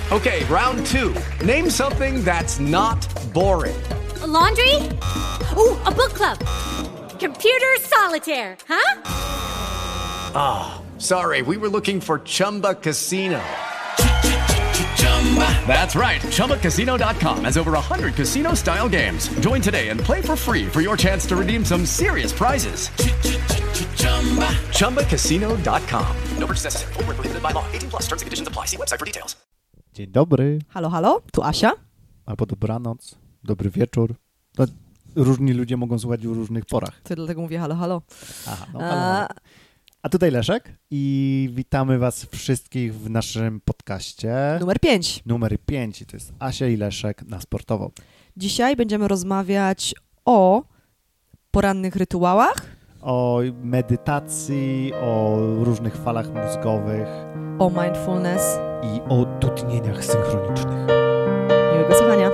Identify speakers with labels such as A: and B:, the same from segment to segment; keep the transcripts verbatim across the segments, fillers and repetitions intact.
A: Okay, round two. Name something that's not boring.
B: A laundry? Ooh, a book club. Computer solitaire, huh?
A: Ah, oh, sorry, we were looking for Chumba Casino. That's right. Chumba Casino dot com has over one hundred casino-style games. Join today and play for free for your chance to redeem some serious prizes. Chumba Casino dot com. No purchase necessary. Void where prohibited by law. eighteen plus. Terms and conditions apply. See website for details.
C: Dzień dobry.
D: Halo, halo, tu Asia.
C: Albo dobranoc, dobry wieczór. To różni ludzie mogą słuchać w różnych porach.
D: To dlatego mówię halo, halo.
C: Aha, no, halo, halo. A tutaj Leszek i witamy was wszystkich w naszym podcaście.
D: Numer pięć.
C: Numer pięć. I to jest Asia i Leszek na sportowo.
D: Dzisiaj będziemy rozmawiać o porannych rytuałach.
C: O medytacji, o różnych falach mózgowych.
D: O mindfulness.
C: I o dudnieniach synchronicznych.
D: Miłego słuchania.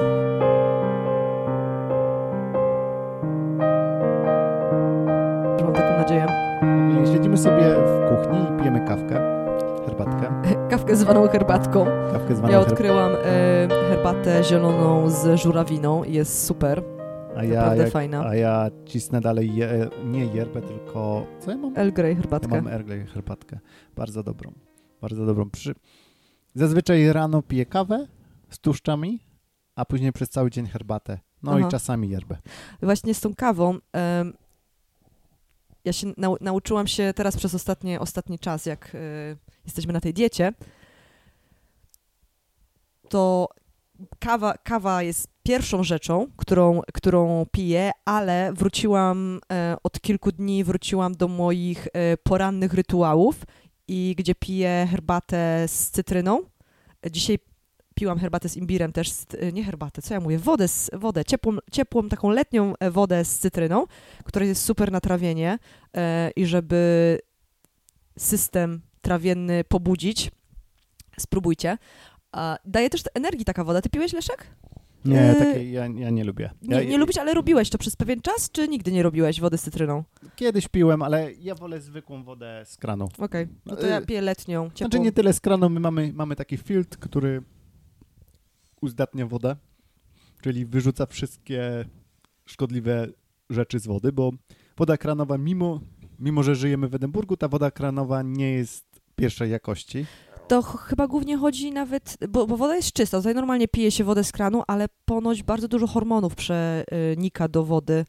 D: Mam taką nadzieję.
C: Siedzimy sobie w kuchni i pijemy kawkę, herbatkę.
D: Kawkę zwaną herbatką.
C: Kawkę zwaną
D: ja
C: herb...
D: odkryłam y, herbatę zieloną z żurawiną i jest super.
C: A ja,
D: Naprawdę
C: jak,
D: fajna.
C: a ja cisnę dalej je, nie yerbę, tylko... Co ja mam?
D: Earl Grey herbatkę.
C: Ja mam Earl Grey herbatkę. Bardzo dobrą. Bardzo dobrą. Przy... Zazwyczaj rano piję kawę z tłuszczami, a później przez cały dzień herbatę. No Aha. i czasami yerbę.
D: Właśnie z tą kawą... Ym... Ja się nau- nauczyłam się teraz przez ostatnie, ostatni czas, jak y, jesteśmy na tej diecie, to kawa, kawa jest pierwszą rzeczą, którą, którą piję, ale wróciłam y, od kilku dni, wróciłam do moich y, porannych rytuałów i gdzie piję herbatę z cytryną. Dzisiaj piłam herbatę z imbirem też, z, nie herbatę, co ja mówię, wodę, z, wodę ciepłą, ciepłą, taką letnią wodę z cytryną, która jest super na trawienie e, i żeby system trawienny pobudzić, spróbujcie. A, daje też energii taka woda. Ty piłeś, Leszek?
C: Nie,
D: e,
C: takiej ja, ja nie lubię.
D: Nie,
C: ja,
D: nie lubisz, ale robiłeś to przez pewien czas, czy nigdy nie robiłeś wody z cytryną?
C: Kiedyś piłem, ale ja wolę zwykłą wodę z kranu.
D: Okej, okay. No to ja piję letnią, ciepłą.
C: Znaczy nie tyle z kranu, my mamy, mamy taki filtr, który uzdatnia wodę, czyli wyrzuca wszystkie szkodliwe rzeczy z wody, bo woda kranowa, mimo, mimo że żyjemy w Edynburgu, ta woda kranowa nie jest pierwszej jakości.
D: To ch- chyba głównie chodzi nawet, bo, bo woda jest czysta, tutaj normalnie pije się wodę z kranu, ale ponoć bardzo dużo hormonów przenika do wody.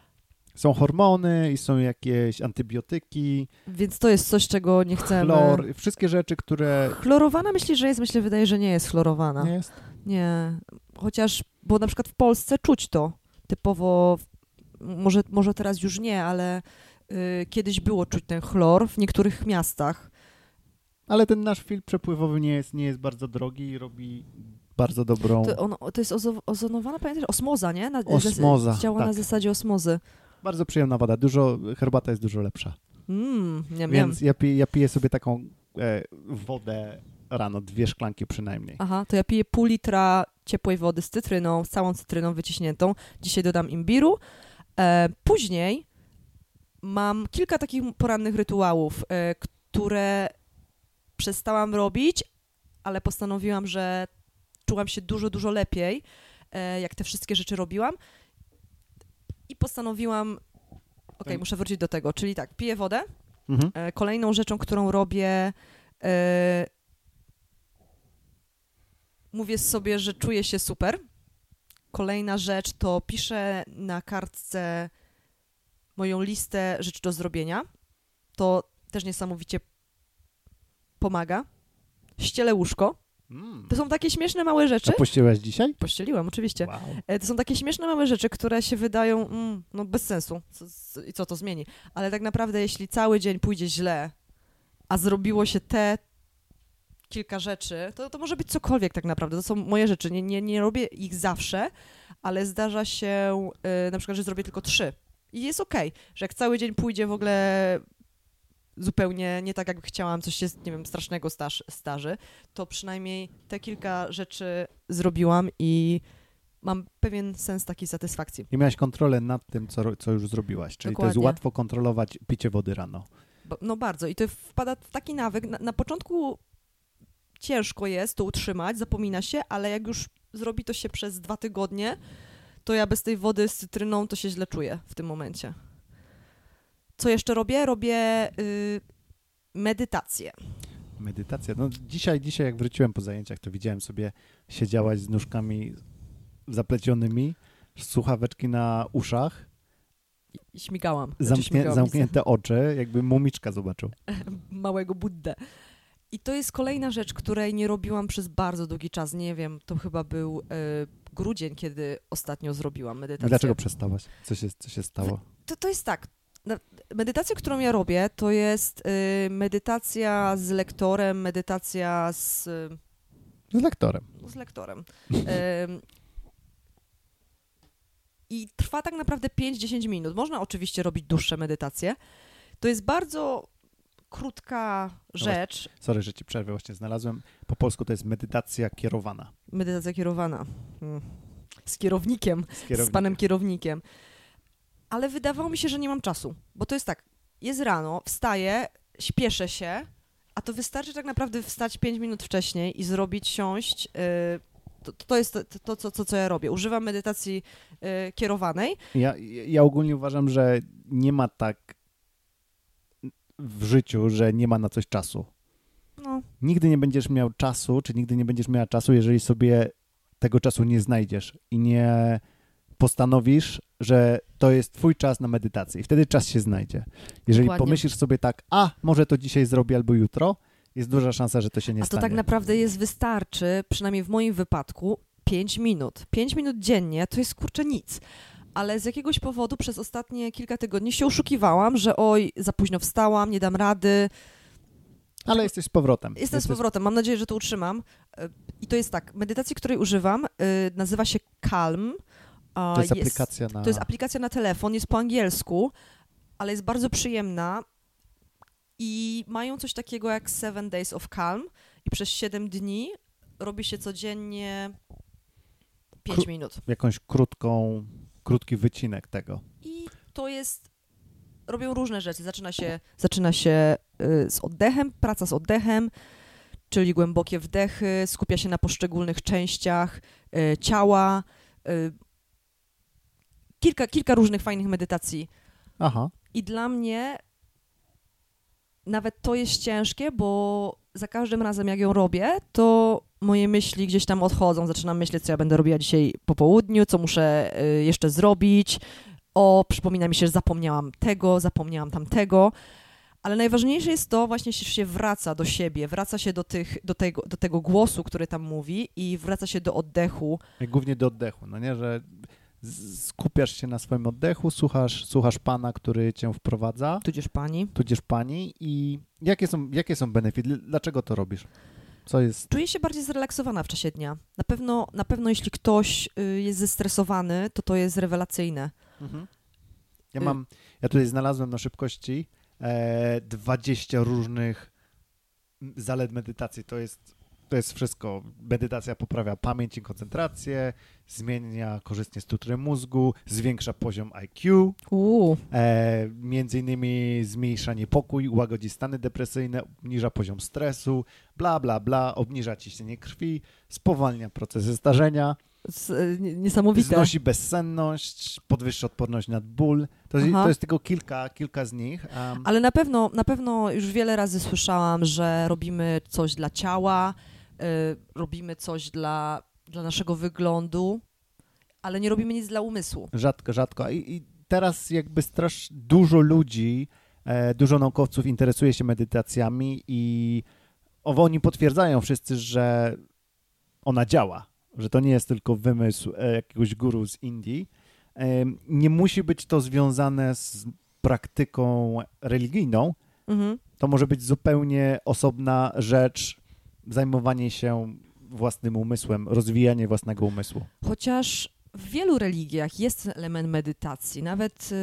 C: Są hormony i są jakieś antybiotyki.
D: Więc to jest coś, czego nie chcemy.
C: Chlor, wszystkie rzeczy, które...
D: Chlorowana myślisz, że jest? Myślę, wydaje, że nie jest chlorowana.
C: Nie jest?
D: Nie. Chociaż, bo na przykład w Polsce czuć to. Typowo, może, może teraz już nie, ale y, kiedyś było czuć ten chlor w niektórych miastach.
C: Ale ten nasz filtr przepływowy nie jest, nie jest bardzo drogi i robi bardzo dobrą...
D: To, on, to jest ozo, ozonowana, pamiętasz? Osmoza, nie? Na,
C: Osmoza,
D: Działa
C: tak.
D: na zasadzie osmozy.
C: Bardzo przyjemna woda. Dużo, herbata jest dużo lepsza.
D: Mm, miam,
C: Więc
D: miam.
C: ja piję, ja piję sobie taką e, wodę rano, dwie szklanki przynajmniej.
D: Aha, to ja piję pół litra ciepłej wody z cytryną, z całą cytryną wyciśniętą. Dzisiaj dodam imbiru. E, później mam kilka takich porannych rytuałów, e, które przestałam robić, ale postanowiłam, że czułam się dużo, dużo lepiej, e, jak te wszystkie rzeczy robiłam. I postanowiłam, okej, okay, muszę wrócić do tego, czyli tak, piję wodę.
C: Mhm.
D: E, kolejną rzeczą, którą robię, e, mówię sobie, że czuję się super. Kolejna rzecz to piszę na kartce moją listę rzeczy do zrobienia. To też niesamowicie pomaga. Ścielę łóżko.
C: Mm.
D: To są takie śmieszne małe rzeczy.
C: A pościeliłaś dzisiaj?
D: Pościeliłam, oczywiście.
C: Wow.
D: To są takie śmieszne małe rzeczy, które się wydają mm, no bez sensu. Co, co, I co to zmieni? Ale tak naprawdę, jeśli cały dzień pójdzie źle, a zrobiło się te kilka rzeczy, to, to może być cokolwiek tak naprawdę. To są moje rzeczy. Nie, nie, nie robię ich zawsze, ale zdarza się yy, na przykład, że zrobię tylko trzy. I jest okej, okay, że jak cały dzień pójdzie w ogóle zupełnie nie tak, jak chciałam, coś się, nie wiem, strasznego staż, starzy, to przynajmniej te kilka rzeczy zrobiłam i mam pewien sens takiej satysfakcji.
C: I miałaś kontrolę nad tym, co, co już zrobiłaś, czyli
D: Dokładnie.
C: To jest łatwo kontrolować picie wody rano.
D: No bardzo i to wpada w taki nawyk. Na, na początku ciężko jest to utrzymać, zapomina się, ale jak już zrobi to się przez dwa tygodnie, to ja bez tej wody z cytryną to się źle czuję w tym momencie. Co jeszcze robię? Robię y, medytację.
C: Medytacja. No dzisiaj, dzisiaj jak wróciłem po zajęciach, to widziałem sobie, siedziałaś z nóżkami zaplecionymi, słuchaweczki na uszach,
D: I śmigałam.
C: zamknię,
D: Znaczy śmigałam
C: zamknięte oczy, jakby mumiczka zobaczył.
D: małego Buddę. I to jest kolejna rzecz, której nie robiłam przez bardzo długi czas. Nie wiem, to chyba był y, grudzień, kiedy ostatnio zrobiłam medytację.
C: Dlaczego przestałaś? Co się, co się stało?
D: To, to jest tak. na- Medytacja, którą ja robię, to jest y, medytacja z lektorem, medytacja z, y,
C: Z lektorem.
D: z lektorem. Ym, I trwa tak naprawdę pięć do dziesięciu minut. Można oczywiście robić dłuższe medytacje. To jest bardzo krótka rzecz.
C: Sorry, że ci przerwę, właśnie znalazłem. Po polsku to jest medytacja kierowana.
D: Medytacja kierowana. Hmm. Z kierownikiem.
C: Z,
D: Z
C: kierownikiem.
D: panem kierownikiem. Ale wydawało mi się, że nie mam czasu. Bo to jest tak, jest rano, wstaję, śpieszę się, a to wystarczy tak naprawdę wstać pięć minut wcześniej i zrobić, siąść. Yy, to, to jest to, to, to co, co ja robię. Używam medytacji yy, kierowanej.
C: Ja, ja ogólnie uważam, że nie ma tak w życiu, że nie ma na coś czasu.
D: No,
C: Nigdy nie będziesz miał czasu, czy nigdy nie będziesz miała czasu, jeżeli sobie tego czasu nie znajdziesz i nie postanowisz, że to jest twój czas na medytację i wtedy czas się znajdzie. Jeżeli
D: Dokładnie.
C: pomyślisz sobie tak, a może to dzisiaj zrobię albo jutro, jest duża szansa, że to się nie
D: a to
C: stanie.
D: tak naprawdę jest, wystarczy, przynajmniej w moim wypadku, pięć minut. pięć minut dziennie to jest kurczę nic. Ale z jakiegoś powodu przez ostatnie kilka tygodni się oszukiwałam, że oj, za późno wstałam, nie dam rady.
C: Ale jesteś z powrotem.
D: Jestem
C: jesteś...
D: z powrotem, mam nadzieję, że to utrzymam. Y, I to jest tak, medytacji, której używam, y, nazywa się Calm. A,
C: To jest aplikacja na...
D: To jest aplikacja na telefon, jest po angielsku, ale jest bardzo przyjemna i mają coś takiego jak Seven Days of Calm i przez siedem dni robi się codziennie pięć
C: Kró-
D: minut.
C: Jakąś krótką, krótki wycinek tego.
D: I to jest, robią różne rzeczy. Zaczyna się, zaczyna się y, z oddechem, praca z oddechem, czyli głębokie wdechy, skupia się na poszczególnych częściach y, ciała. Y, kilka, kilka różnych fajnych medytacji.
C: Aha.
D: I dla mnie nawet to jest ciężkie, bo za każdym razem jak ją robię, to moje myśli gdzieś tam odchodzą. Zaczynam myśleć, co ja będę robiła dzisiaj po południu, co muszę y, jeszcze zrobić. O, przypomina mi się, że zapomniałam tego, zapomniałam tamtego. Ale najważniejsze jest to właśnie, że się wraca do siebie, wraca się do, tych, do, tego, do tego głosu, który tam mówi i wraca się do oddechu.
C: Głównie do oddechu, no nie, że z- skupiasz się na swoim oddechu, słuchasz, słuchasz pana, który cię wprowadza,
D: Tudzież pani.
C: tudzież pani i jakie są, jakie są benefity? Dlaczego to robisz? Co jest...
D: Czuję się bardziej zrelaksowana w czasie dnia. Na pewno, na pewno jeśli ktoś y, jest zestresowany, to to jest rewelacyjne.
C: Mhm. Ja
D: Y-
C: mam, ja tutaj znalazłem na szybkości e, dwadzieścia różnych zalet medytacji. To jest, to jest wszystko. Medytacja poprawia pamięć i koncentrację, zmienia korzystnie strukturę mózgu, zwiększa poziom I Q,
D: Uuu.
C: e, między innymi zmniejsza niepokój, łagodzi stany depresyjne, obniża poziom stresu, bla, bla, bla, obniża ciśnienie krwi, spowalnia procesy starzenia,
D: Z, y, niesamowite.
C: znosi bezsenność, podwyższa odporność na ból. To, jest-
D: Aha.
C: to jest tylko kilka, kilka z nich. Um,
D: Ale na pewno, na pewno już wiele razy słyszałam, że robimy coś dla ciała, y, robimy coś dla, dla naszego wyglądu, ale nie robimy nic dla umysłu.
C: Rzadko, rzadko. I, i teraz jakby strasz dużo ludzi, e, dużo naukowców interesuje się medytacjami i owo oni potwierdzają wszyscy, że ona działa, że to nie jest tylko wymysł e, jakiegoś guru z Indii. E, nie musi być to związane z praktyką religijną.
D: Mhm.
C: To może być zupełnie osobna rzecz, zajmowanie się własnym umysłem, rozwijanie własnego umysłu.
D: Chociaż w wielu religiach jest element medytacji, nawet y,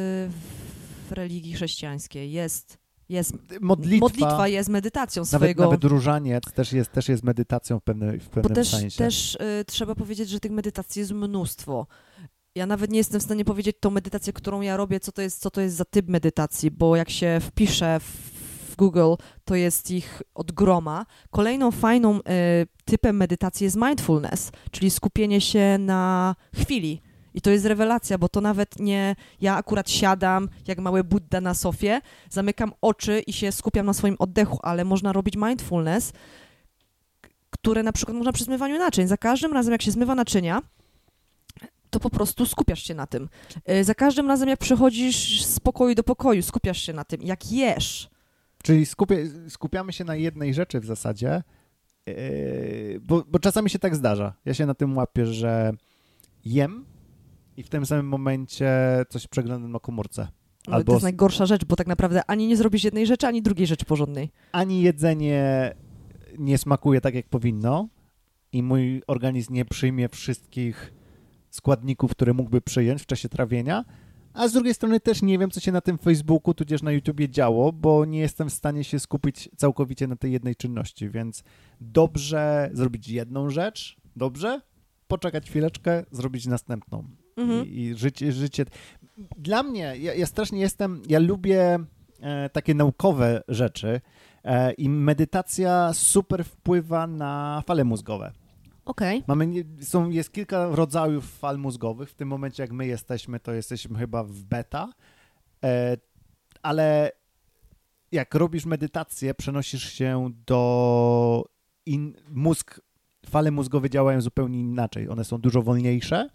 D: w religii chrześcijańskiej jest, jest
C: Modlitwa,
D: modlitwa jest medytacją
C: nawet,
D: swojego...
C: nawet różaniec też jest, też jest medytacją w, pewne, w
D: Bo
C: pewnym
D: też,
C: sensie.
D: też y, trzeba powiedzieć, że tych medytacji jest mnóstwo. Ja nawet nie jestem w stanie powiedzieć tą medytację, którą ja robię, co to jest, co to jest za typ medytacji, bo jak się wpisze w Google, to jest ich od groma. Kolejną fajną y, typem medytacji jest mindfulness, czyli skupienie się na chwili. I to jest rewelacja, bo to nawet nie ja akurat siadam jak mały Buddha na sofie, zamykam oczy i się skupiam na swoim oddechu, ale można robić mindfulness, które na przykład można przy zmywaniu naczyń. Za każdym razem, jak się zmywa naczynia, to po prostu skupiasz się na tym. Za każdym razem, jak przechodzisz z pokoju do pokoju, skupiasz się na tym. Jak jesz.
C: Czyli skupie, skupiamy się na jednej rzeczy w zasadzie, yy, bo, bo czasami się tak zdarza. Ja się na tym łapię, że jem i w tym samym momencie coś przeglądam na komórce.
D: Ale to jest najgorsza rzecz, bo tak naprawdę ani nie zrobisz jednej rzeczy, ani drugiej rzeczy porządnej.
C: Ani jedzenie nie smakuje tak, jak powinno i mój organizm nie przyjmie wszystkich składników, które mógłby przyjąć w czasie trawienia, a z drugiej strony też nie wiem, co się na tym Facebooku, tudzież na YouTubie działo, bo nie jestem w stanie się skupić całkowicie na tej jednej czynności, więc dobrze zrobić jedną rzecz, dobrze, poczekać chwileczkę, zrobić następną. Mhm. I, i życie, życie... Dla mnie, ja, ja strasznie jestem, ja lubię e, takie naukowe rzeczy e, i medytacja super wpływa na fale mózgowe.
D: Okay.
C: Mamy, są, jest kilka rodzajów fal mózgowych. W tym momencie, jak my jesteśmy, to jesteśmy chyba w beta, e, ale jak robisz medytację, przenosisz się do... In, mózg, fale mózgowe działają zupełnie inaczej. One są dużo wolniejsze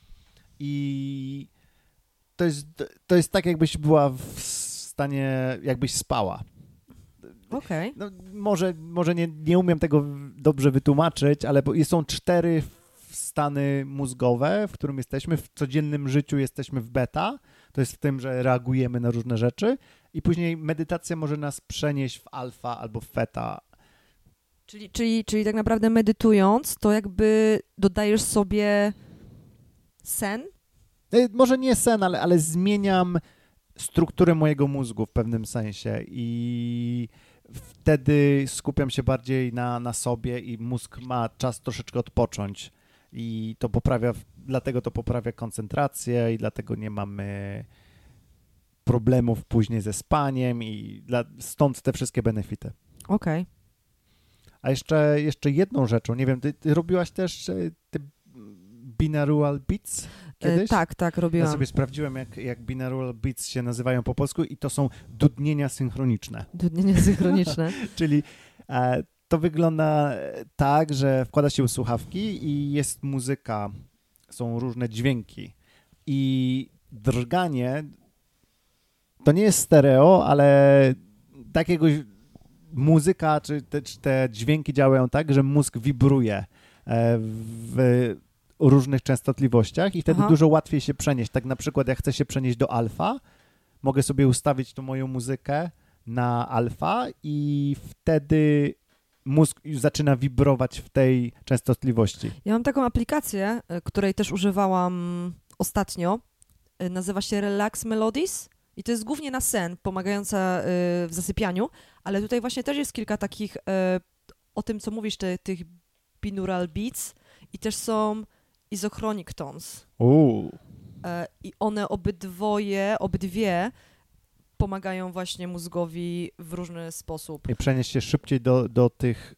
C: i to jest, to jest tak, jakbyś była w stanie, jakbyś spała.
D: Okej.
C: No, może może nie, nie umiem tego dobrze wytłumaczyć, ale bo są cztery stany mózgowe, w którym jesteśmy. W codziennym życiu jesteśmy w beta. To jest w tym, że reagujemy na różne rzeczy i później medytacja może nas przenieść w alfa albo w theta.
D: Czyli, czyli, czyli tak naprawdę medytując, to jakby dodajesz sobie sen?
C: Może nie sen, ale, ale zmieniam strukturę mojego mózgu w pewnym sensie i wtedy skupiam się bardziej na, na sobie i mózg ma czas troszeczkę odpocząć i to poprawia, dlatego to poprawia koncentrację i dlatego nie mamy problemów później ze spaniem i dla, stąd te wszystkie benefity.
D: Okej. Okay.
C: A jeszcze, jeszcze jedną rzeczą, nie wiem, ty, ty robiłaś też te binaural beats kiedyś?
D: E, tak, tak, robiłam.
C: Ja sobie sprawdziłem, jak, jak binaural beats się nazywają po polsku i to są dudnienia synchroniczne.
D: Dudnienia synchroniczne.
C: Czyli e, to wygląda tak, że wkłada się słuchawki i jest muzyka, są różne dźwięki i drganie to nie jest stereo, ale takiego muzyka czy te, czy te dźwięki działają tak, że mózg wibruje w różnych częstotliwościach i wtedy Aha. dużo łatwiej się przenieść. Tak na przykład jak chcę się przenieść do alfa, mogę sobie ustawić tą moją muzykę na alfa i wtedy mózg już zaczyna wibrować w tej częstotliwości. Ja
D: mam taką aplikację, której też używałam ostatnio. Nazywa się Relax Melodies i to jest głównie na sen, pomagająca w zasypianiu, ale tutaj właśnie też jest kilka takich o tym, co mówisz, te, tych binaural beats i też są isochronic tones.
C: Uuu.
D: I one obydwoje, obydwie pomagają właśnie mózgowi w różny sposób.
C: I przenieść się szybciej do, do tych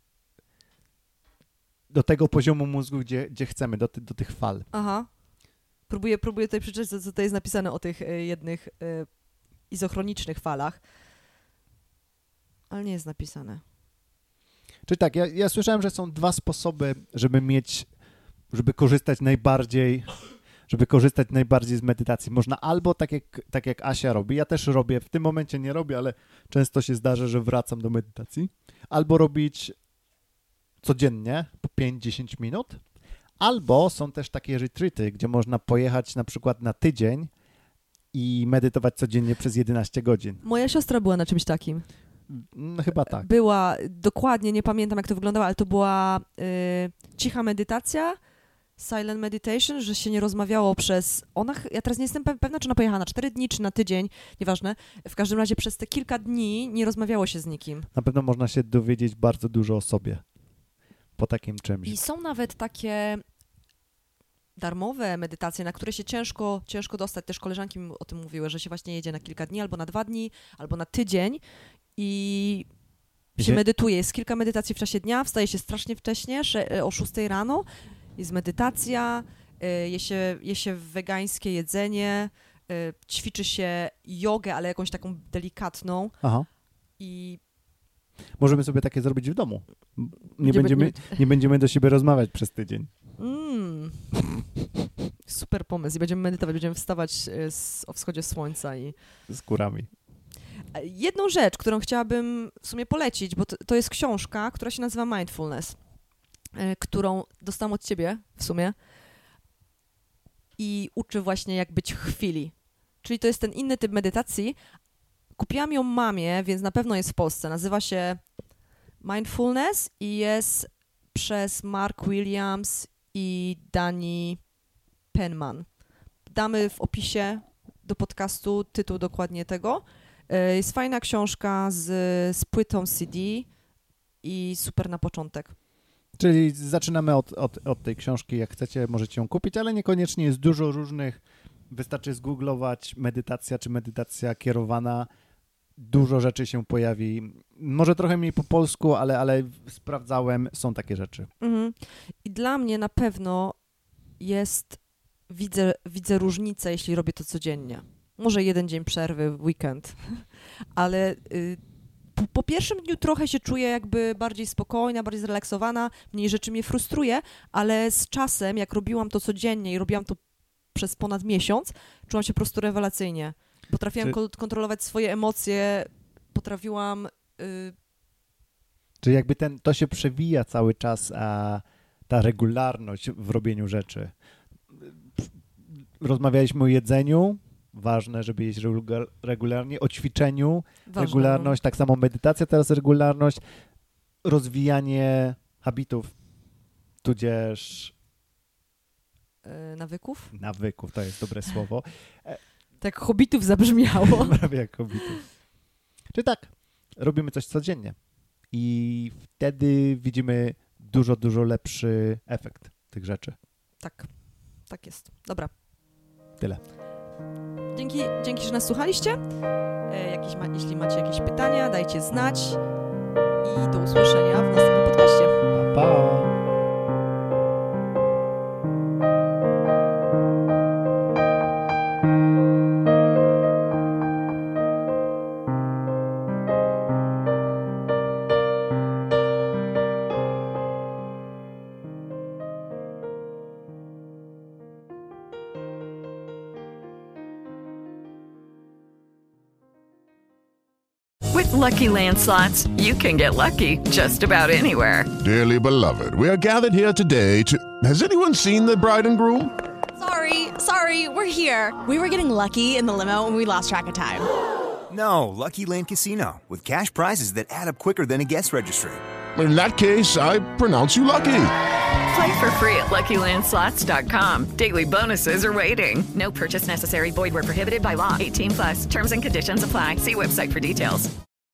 C: do tego poziomu mózgu, gdzie, gdzie chcemy, do, ty, do tych fal.
D: Aha. Próbuję, próbuję tutaj przeczytać, co tutaj jest napisane o tych y, jednych y, izochronicznych falach, ale nie jest napisane.
C: Czyli tak, ja, ja słyszałem, że są dwa sposoby, żeby mieć, żeby korzystać najbardziej, żeby korzystać najbardziej z medytacji. Można albo tak jak, tak jak Asia robi, ja też robię, w tym momencie nie robię, ale często się zdarza, że wracam do medytacji, albo robić codziennie po pięć do dziesięciu minut, albo są też takie retreaty, gdzie można pojechać na przykład na tydzień i medytować codziennie przez jedenaście godzin.
D: Moja siostra była na czymś takim.
C: No, chyba tak.
D: Była, dokładnie, nie pamiętam jak to wyglądało, ale to była y, cicha medytacja, silent meditation, że się nie rozmawiało przez... Ona, ja teraz nie jestem pewna, czy ona pojechała na cztery dni, czy na tydzień, nieważne. W każdym razie przez te kilka dni nie rozmawiało się z nikim.
C: Na pewno można się dowiedzieć bardzo dużo o sobie po takim czymś.
D: I są nawet takie darmowe medytacje, na które się ciężko, ciężko dostać. Też koleżanki mi o tym mówiły, że się właśnie jedzie na kilka dni, albo na dwa dni, albo na tydzień i się
C: Gdzie?
D: medytuje. Jest kilka medytacji w czasie dnia, wstaje się strasznie wcześnie, sze- o szóstej rano, jest medytacja, y, je się, je się wegańskie jedzenie, y, ćwiczy się jogę, ale jakąś taką delikatną
C: Aha.
D: i
C: Możemy sobie takie zrobić w domu. Nie
D: Będziemy-
C: będziemy, nie będziemy do siebie rozmawiać przez tydzień.
D: mm, super pomysł i będziemy medytować, będziemy wstawać y, z, o wschodzie słońca i
C: Z kurami.
D: jedną rzecz, którą chciałabym w sumie polecić, bo to, to jest książka, która się nazywa Mindfulness, y, którą dostałam od ciebie w sumie i uczy właśnie jak być w chwili. Czyli to jest ten inny typ medytacji. Kupiłam ją mamie, więc na pewno jest w Polsce. Nazywa się Mindfulness i jest przez Mark Williams i Dani Penman. Damy w opisie do podcastu tytuł dokładnie tego. Y, Jest fajna książka z, z płytą C D i super na początek.
C: Czyli zaczynamy od, od, od tej książki. Jak chcecie, możecie ją kupić, ale niekoniecznie jest dużo różnych. Wystarczy zgooglować medytacja czy medytacja kierowana. Dużo rzeczy się pojawi. Może trochę mniej po polsku, ale, ale sprawdzałem, są takie rzeczy.
D: Mhm. I dla mnie na pewno jest, widzę, widzę różnicę, jeśli robię to codziennie. Może jeden dzień przerwy w weekend, ale y, po, po pierwszym dniu trochę się czuję jakby bardziej spokojna, bardziej zrelaksowana, mniej rzeczy mnie frustruje, ale z czasem, jak robiłam to codziennie i robiłam to przez ponad miesiąc, czułam się po prostu rewelacyjnie. Potrafiłam
C: Czy-
D: ko- kontrolować swoje emocje, potrafiłam... Y,
C: Czyli jakby ten, to się przewija cały czas, a ta regularność w robieniu rzeczy. Rozmawialiśmy o jedzeniu, ważne, żeby jeść regu- regularnie, o ćwiczeniu,
D: ważne,
C: regularność, tak samo medytacja, teraz regularność, rozwijanie habitów, tudzież
D: no. Y, nawyków?
C: nawyków, to jest dobre słowo,
D: Tak hobbitów zabrzmiało.
C: prawie jak habitów. Czy tak, robimy coś codziennie i wtedy widzimy dużo, dużo lepszy efekt tych rzeczy.
D: Tak, tak jest. Dobra.
C: Tyle.
D: Dzięki, dzięki, że nas słuchaliście. E, jakieś ma, jeśli macie jakieś pytania, dajcie znać i do usłyszenia w następnym podcaście.
C: Pa, pa!
E: With Lucky Land Slots, you can get lucky just about anywhere.
F: Dearly beloved, we are gathered here today to... Has anyone seen the bride and groom?
G: Sorry, sorry, we're here. We were getting lucky in the limo and we lost track of time.
H: No, Lucky Land Casino, with cash prizes that add up quicker than a guest registry.
F: In that case, I pronounce you lucky.
E: Play for free at Lucky Land Slots dot com. Daily bonuses are waiting. No purchase necessary. Void where prohibited by law. eighteen plus. Terms and conditions apply. See website for details.